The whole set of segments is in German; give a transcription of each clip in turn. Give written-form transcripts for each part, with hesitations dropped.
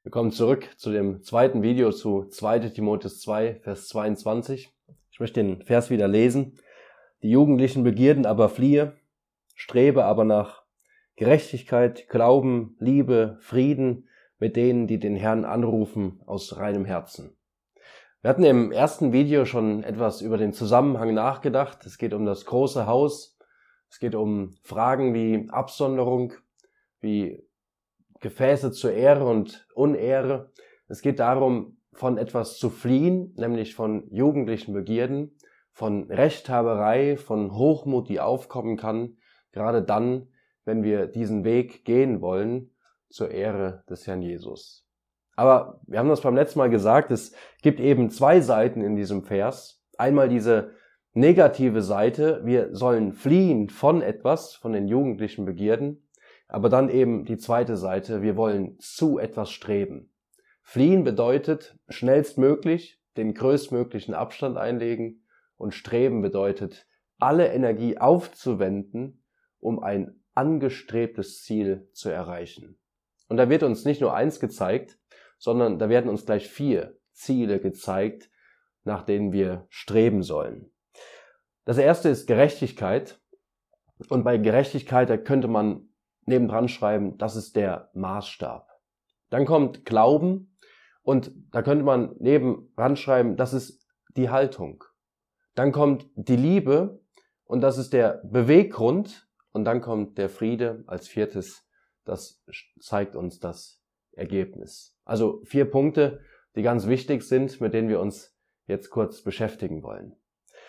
Willkommen zurück zu dem zweiten Video zu 2. Timotheus 2, Vers 22. Ich möchte den Vers wieder lesen. Die jugendlichen Begierden aber fliehe, strebe aber nach Gerechtigkeit, Glauben, Liebe, Frieden mit denen, die den Herrn anrufen aus reinem Herzen. Wir hatten im ersten Video schon etwas über den Zusammenhang nachgedacht. Es geht um das große Haus. Es geht um Fragen wie Absonderung, wie Gefäße zur Ehre und Unehre. Es geht darum, von etwas zu fliehen, nämlich von jugendlichen Begierden, von Rechthaberei, von Hochmut, die aufkommen kann, gerade dann, wenn wir diesen Weg gehen wollen, zur Ehre des Herrn Jesus. Aber wir haben das beim letzten Mal gesagt, es gibt eben zwei Seiten in diesem Vers. Einmal diese negative Seite, wir sollen fliehen von etwas, von den jugendlichen Begierden, aber dann eben die zweite Seite, wir wollen zu etwas streben. Fliehen bedeutet schnellstmöglich den größtmöglichen Abstand einlegen und streben bedeutet, alle Energie aufzuwenden, um ein angestrebtes Ziel zu erreichen. Und da wird uns nicht nur eins gezeigt, sondern da werden uns gleich 4 Ziele gezeigt, nach denen wir streben sollen. Das erste ist Gerechtigkeit. Und bei Gerechtigkeit, da könnte man nebendran schreiben, das ist der Maßstab. Dann kommt Glauben und da könnte man nebendran schreiben, das ist die Haltung. Dann kommt die Liebe und das ist der Beweggrund und dann kommt der Friede als 4. Das zeigt uns das Ergebnis. Also 4 Punkte, die ganz wichtig sind, mit denen wir uns jetzt kurz beschäftigen wollen.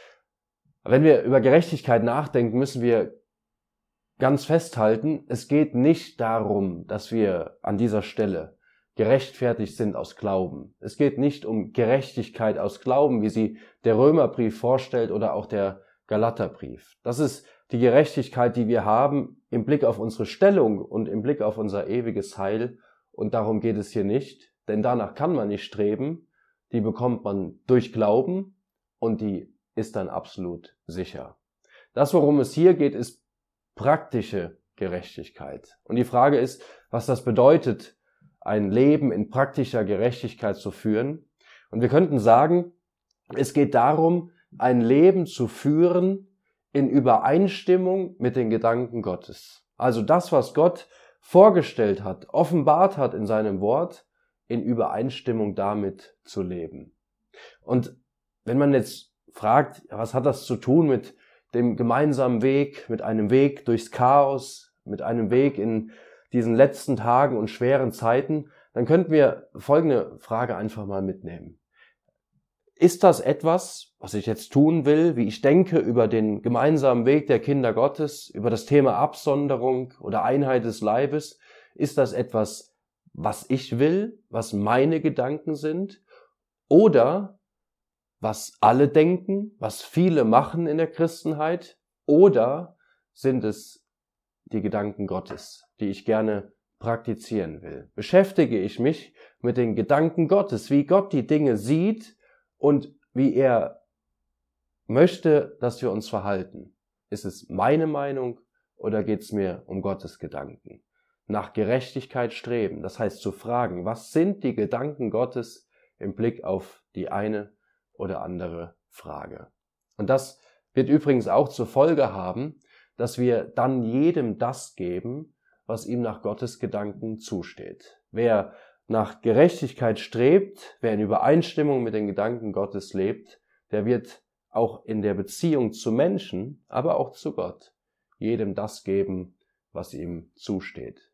Wenn wir über Gerechtigkeit nachdenken, müssen wir ganz festhalten, es geht nicht darum, dass wir an dieser Stelle gerechtfertigt sind aus Glauben. Es geht nicht um Gerechtigkeit aus Glauben, wie sie der Römerbrief vorstellt oder auch der Galaterbrief. Das ist die Gerechtigkeit, die wir haben im Blick auf unsere Stellung und im Blick auf unser ewiges Heil. Und darum geht es hier nicht, denn danach kann man nicht streben. Die bekommt man durch Glauben und die ist dann absolut sicher. Das, worum es hier geht, ist praktische Gerechtigkeit. Und die Frage ist, was das bedeutet, ein Leben in praktischer Gerechtigkeit zu führen. Und wir könnten sagen, es geht darum, ein Leben zu führen in Übereinstimmung mit den Gedanken Gottes. Also das, was Gott vorgestellt hat, offenbart hat in seinem Wort, in Übereinstimmung damit zu leben. Und wenn man jetzt fragt, was hat das zu tun mit dem gemeinsamen Weg, mit einem Weg durchs Chaos, mit einem Weg in diesen letzten Tagen und schweren Zeiten, dann könnten wir folgende Frage einfach mal mitnehmen. Ist das etwas, was ich jetzt tun will, wie ich denke über den gemeinsamen Weg der Kinder Gottes, über das Thema Absonderung oder Einheit des Leibes? Ist das etwas, was ich will, was meine Gedanken sind? Oder was alle denken, was viele machen in der Christenheit? Oder sind es die Gedanken Gottes, die ich gerne praktizieren will? Beschäftige ich mich mit den Gedanken Gottes, wie Gott die Dinge sieht und wie er möchte, dass wir uns verhalten? Ist es meine Meinung oder geht es mir um Gottes Gedanken? Nach Gerechtigkeit streben, das heißt zu fragen, was sind die Gedanken Gottes im Blick auf die eine oder andere Frage. Und das wird übrigens auch zur Folge haben, dass wir dann jedem das geben, was ihm nach Gottes Gedanken zusteht. Wer nach Gerechtigkeit strebt, wer in Übereinstimmung mit den Gedanken Gottes lebt, der wird auch in der Beziehung zu Menschen, aber auch zu Gott, jedem das geben, was ihm zusteht.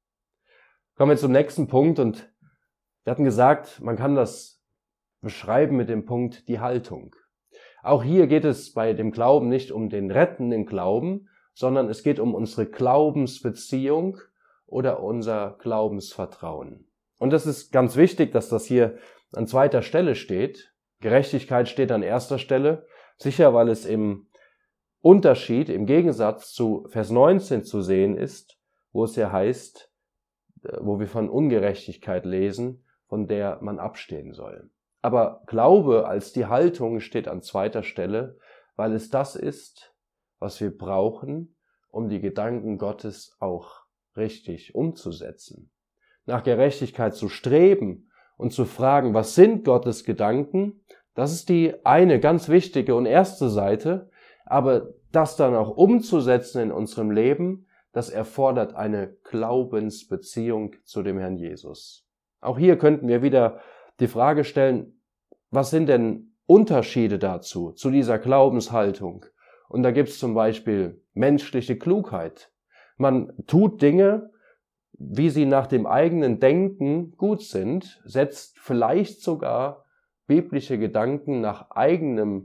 Kommen wir zum nächsten Punkt und wir hatten gesagt, man kann das beschreiben mit dem Punkt die Haltung. Auch hier geht es bei dem Glauben nicht um den rettenden Glauben, sondern es geht um unsere Glaubensbeziehung oder unser Glaubensvertrauen. Und das ist ganz wichtig, dass das hier an 2. Stelle steht. Gerechtigkeit steht an 1. Stelle, sicher, weil es im Unterschied, im Gegensatz zu Vers 19 zu sehen ist, wo es ja heißt, wo wir von Ungerechtigkeit lesen, von der man abstehen soll. Aber Glaube als die Haltung steht an 2. Stelle, weil es das ist, was wir brauchen, um die Gedanken Gottes auch richtig umzusetzen. nach Gerechtigkeit zu streben und zu fragen, was sind Gottes Gedanken, das ist die eine ganz wichtige und erste Seite, aber das dann auch umzusetzen in unserem Leben, das erfordert eine Glaubensbeziehung zu dem Herrn Jesus. Auch hier könnten wir wieder die Frage stellen, was sind denn Unterschiede dazu, zu dieser Glaubenshaltung? Und da gibt es zum Beispiel menschliche Klugheit. Man tut Dinge, wie sie nach dem eigenen Denken gut sind, setzt vielleicht sogar biblische Gedanken nach eigener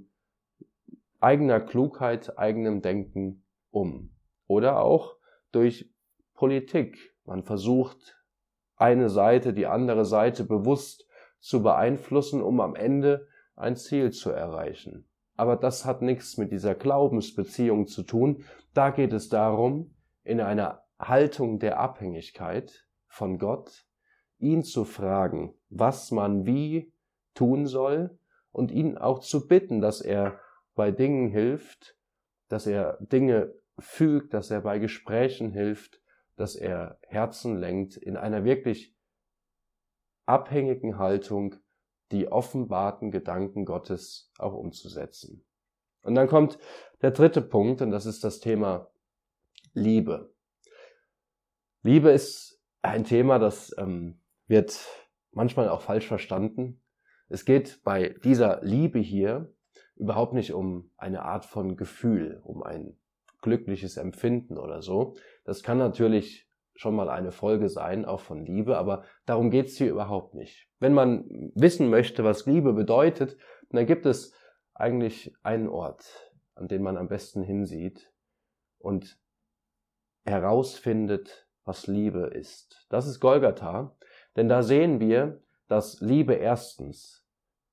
Klugheit, eigenem Denken um. Oder auch durch Politik. Man versucht, eine Seite, die andere Seite bewusst zu beeinflussen, um am Ende ein Ziel zu erreichen. Aber das hat nichts mit dieser Glaubensbeziehung zu tun. Da geht es darum, in einer Haltung der Abhängigkeit von Gott, ihn zu fragen, was man wie tun soll und ihn auch zu bitten, dass er bei Dingen hilft, dass er Dinge fügt, dass er bei Gesprächen hilft, dass er Herzen lenkt in einer wirklich abhängigen Haltung, die offenbarten Gedanken Gottes auch umzusetzen. Und dann kommt der dritte Punkt, und das ist das Thema Liebe. Liebe ist ein Thema, das wird manchmal auch falsch verstanden. Es geht bei dieser Liebe hier überhaupt nicht um eine Art von Gefühl, um ein glückliches Empfinden oder so. Das kann natürlich schon mal eine Folge sein, auch von Liebe, aber darum geht's hier überhaupt nicht. Wenn man wissen möchte, was Liebe bedeutet, dann gibt es eigentlich einen Ort, an den man am besten hinsieht und herausfindet, was Liebe ist. Das ist Golgatha, denn da sehen wir, dass Liebe erstens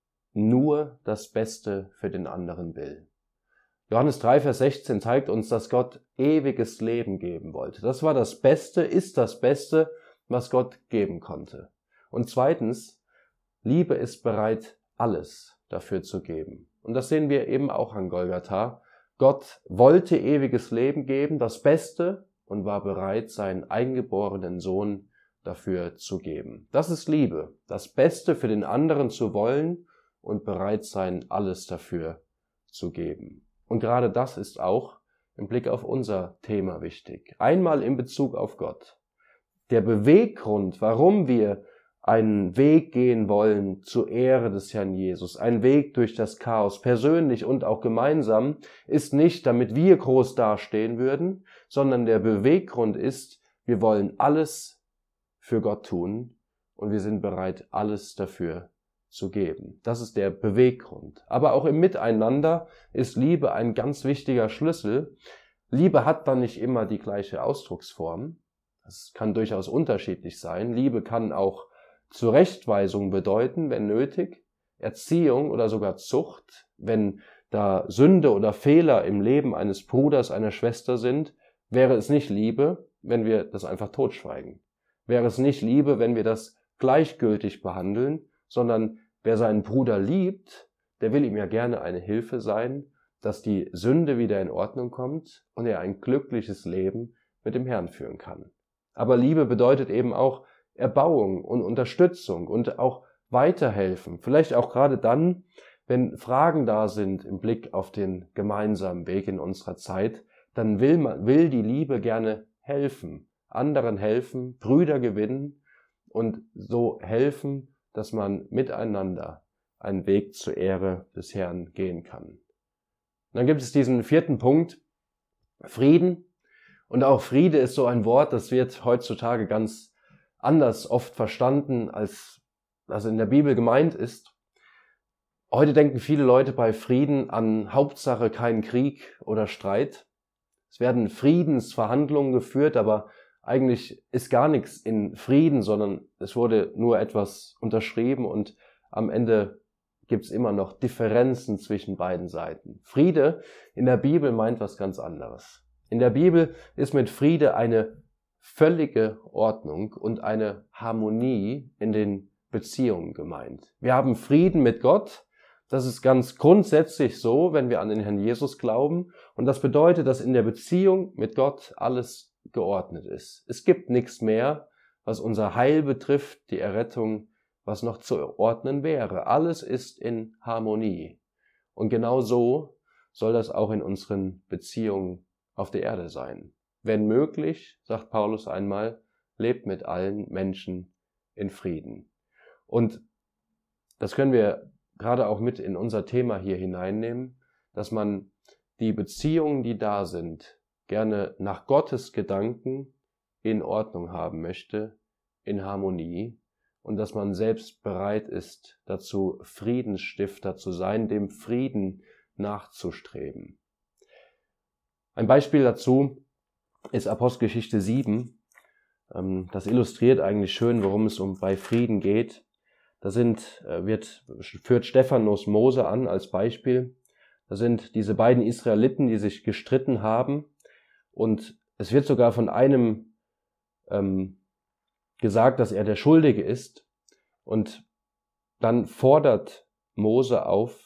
nur das Beste für den anderen will. Johannes 3, Vers 16 zeigt uns, dass Gott ewiges Leben geben wollte. Das war das Beste, ist das Beste, was Gott geben konnte. Und zweitens, Liebe ist bereit, alles dafür zu geben. Und das sehen wir eben auch an Golgatha. Gott wollte ewiges Leben geben, das Beste, und war bereit, seinen eingeborenen Sohn dafür zu geben. Das ist Liebe, das Beste für den anderen zu wollen und bereit sein, alles dafür zu geben. Und gerade das ist auch im Blick auf unser Thema wichtig. Einmal in Bezug auf Gott. Der Beweggrund, warum wir einen Weg gehen wollen zur Ehre des Herrn Jesus, einen Weg durch das Chaos, persönlich und auch gemeinsam, ist nicht, damit wir groß dastehen würden, sondern der Beweggrund ist, wir wollen alles für Gott tun und wir sind bereit, alles dafür zu geben. Das ist der Beweggrund. Aber auch im Miteinander ist Liebe ein ganz wichtiger Schlüssel. Liebe hat dann nicht immer die gleiche Ausdrucksform. Das kann durchaus unterschiedlich sein. Liebe kann auch Zurechtweisung bedeuten, wenn nötig, Erziehung oder sogar Zucht, wenn da Sünde oder Fehler im Leben eines Bruders, einer Schwester sind, wäre es nicht Liebe, wenn wir das einfach totschweigen. Wäre es nicht Liebe, wenn wir das gleichgültig behandeln, sondern wer seinen Bruder liebt, der will ihm ja gerne eine Hilfe sein, dass die Sünde wieder in Ordnung kommt und er ein glückliches Leben mit dem Herrn führen kann. Aber Liebe bedeutet eben auch Erbauung und Unterstützung und auch weiterhelfen. Vielleicht auch gerade dann, wenn Fragen da sind im Blick auf den gemeinsamen Weg in unserer Zeit, dann will die Liebe gerne helfen, anderen helfen, Brüder gewinnen und so helfen, dass man miteinander einen Weg zur Ehre des Herrn gehen kann. Und dann gibt es diesen vierten Punkt, Frieden. Und auch Friede ist so ein Wort, das wird heutzutage ganz anders oft verstanden, als das in der Bibel gemeint ist. Heute denken viele Leute bei Frieden an Hauptsache keinen Krieg oder Streit. Es werden Friedensverhandlungen geführt, aber eigentlich ist gar nichts in Frieden, sondern es wurde nur etwas unterschrieben und am Ende gibt es immer noch Differenzen zwischen beiden Seiten. Friede in der Bibel meint was ganz anderes. In der Bibel ist mit Friede eine völlige Ordnung und eine Harmonie in den Beziehungen gemeint. Wir haben Frieden mit Gott. Das ist ganz grundsätzlich so, wenn wir an den Herrn Jesus glauben. Und das bedeutet, dass in der Beziehung mit Gott alles geordnet ist. Es gibt nichts mehr, was unser Heil betrifft, die Errettung, was noch zu ordnen wäre. Alles ist in Harmonie. Und genau so soll das auch in unseren Beziehungen auf der Erde sein. Wenn möglich, sagt Paulus einmal, lebt mit allen Menschen in Frieden. Und das können wir gerade auch mit in unser Thema hier hineinnehmen, dass man die Beziehungen, die da sind, gerne nach Gottes Gedanken in Ordnung haben möchte, in Harmonie, und dass man selbst bereit ist, dazu Friedensstifter zu sein, dem Frieden nachzustreben. Ein Beispiel dazu ist Apostelgeschichte 7. Das illustriert eigentlich schön, worum es bei Frieden geht. Da führt Stephanus Mose an als Beispiel. Da sind diese beiden Israeliten, die sich gestritten haben, und es wird sogar von einem gesagt, dass er der Schuldige ist, und dann fordert Mose auf,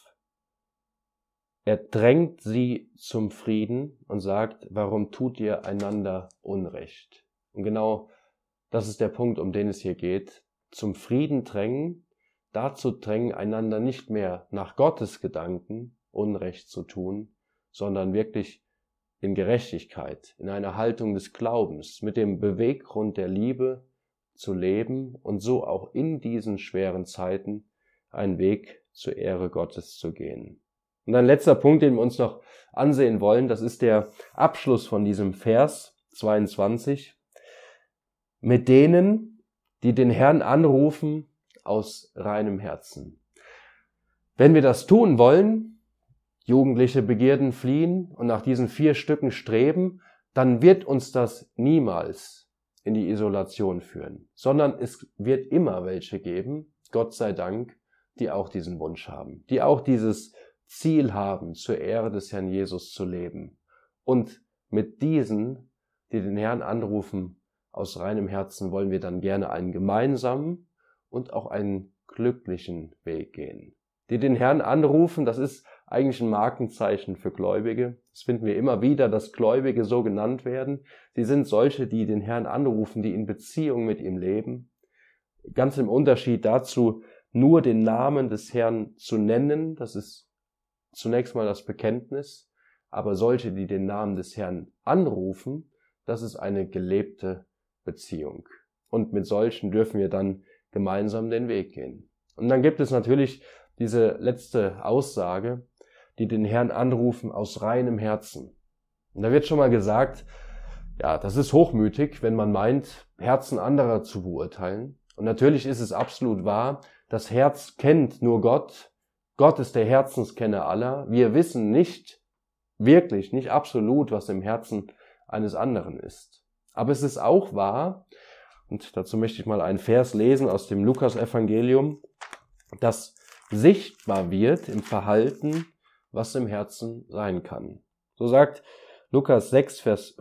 er drängt sie zum Frieden und sagt, warum tut ihr einander Unrecht? Und genau das ist der Punkt, um den es hier geht. Zum Frieden drängen, dazu drängen, einander nicht mehr nach Gottes Gedanken Unrecht zu tun, sondern wirklich in Gerechtigkeit, in einer Haltung des Glaubens, mit dem Beweggrund der Liebe zu leben und so auch in diesen schweren Zeiten einen Weg zur Ehre Gottes zu gehen. Und ein letzter Punkt, den wir uns noch ansehen wollen, das ist der Abschluss von diesem Vers 22. Mit denen, die den Herrn anrufen aus reinem Herzen. Wenn wir das tun wollen, jugendliche Begierden fliehen und nach diesen 4 Stücken streben, dann wird uns das niemals in die Isolation führen, sondern es wird immer welche geben, Gott sei Dank, die auch diesen Wunsch haben, die auch dieses Ziel haben, zur Ehre des Herrn Jesus zu leben. Und mit diesen, die den Herrn anrufen aus reinem Herzen, wollen wir dann gerne einen gemeinsamen und auch einen glücklichen Weg gehen. Die den Herrn anrufen, das ist eigentlich ein Markenzeichen für Gläubige. Das finden wir immer wieder, dass Gläubige so genannt werden. Sie sind solche, die den Herrn anrufen, die in Beziehung mit ihm leben. Ganz im Unterschied dazu, nur den Namen des Herrn zu nennen, das ist zunächst mal das Bekenntnis, aber solche, die den Namen des Herrn anrufen, das ist eine gelebte Beziehung. Und mit solchen dürfen wir dann gemeinsam den Weg gehen. Und dann gibt es natürlich diese letzte Aussage, die den Herrn anrufen aus reinem Herzen. Und da wird schon mal gesagt, ja, das ist hochmütig, wenn man meint, Herzen anderer zu beurteilen. Und natürlich ist es absolut wahr, das Herz kennt nur Gott. Gott ist der Herzenskenner aller. Wir wissen nicht wirklich, nicht absolut, was im Herzen eines anderen ist. Aber es ist auch wahr, und dazu möchte ich mal einen Vers lesen aus dem Lukas-Evangelium, dass sichtbar wird im Verhalten, was im Herzen sein kann. So sagt Lukas 6, Vers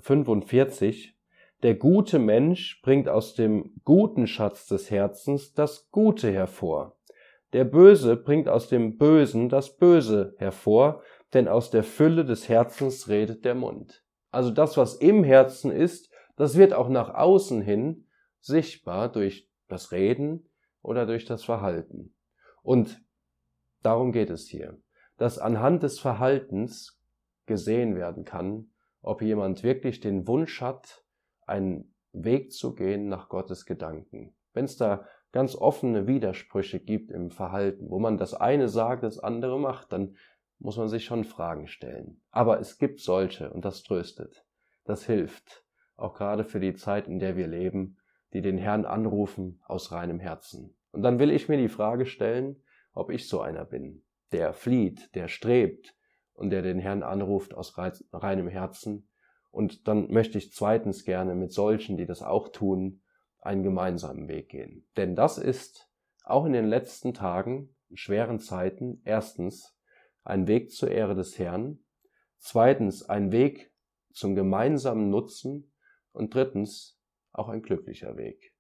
45, der gute Mensch bringt aus dem guten Schatz des Herzens das Gute hervor. Der Böse bringt aus dem Bösen das Böse hervor, denn aus der Fülle des Herzens redet der Mund. Also das, was im Herzen ist, das wird auch nach außen hin sichtbar durch das Reden oder durch das Verhalten. Und darum geht es hier, dass anhand des Verhaltens gesehen werden kann, ob jemand wirklich den Wunsch hat, einen Weg zu gehen nach Gottes Gedanken. Wenn es da ganz offene Widersprüche gibt im Verhalten, wo man das eine sagt, das andere macht, dann muss man sich schon Fragen stellen. Aber es gibt solche und das tröstet, das hilft, auch gerade für die Zeit, in der wir leben, die den Herrn anrufen aus reinem Herzen. Und dann will ich mir die Frage stellen, ob ich so einer bin, der flieht, der strebt und der den Herrn anruft aus reinem Herzen. Und dann möchte ich zweitens gerne mit solchen, die das auch tun, einen gemeinsamen Weg gehen. Denn das ist auch in den letzten Tagen, in schweren Zeiten, erstens ein Weg zur Ehre des Herrn, zweitens ein Weg zum gemeinsamen Nutzen und drittens auch ein glücklicher Weg.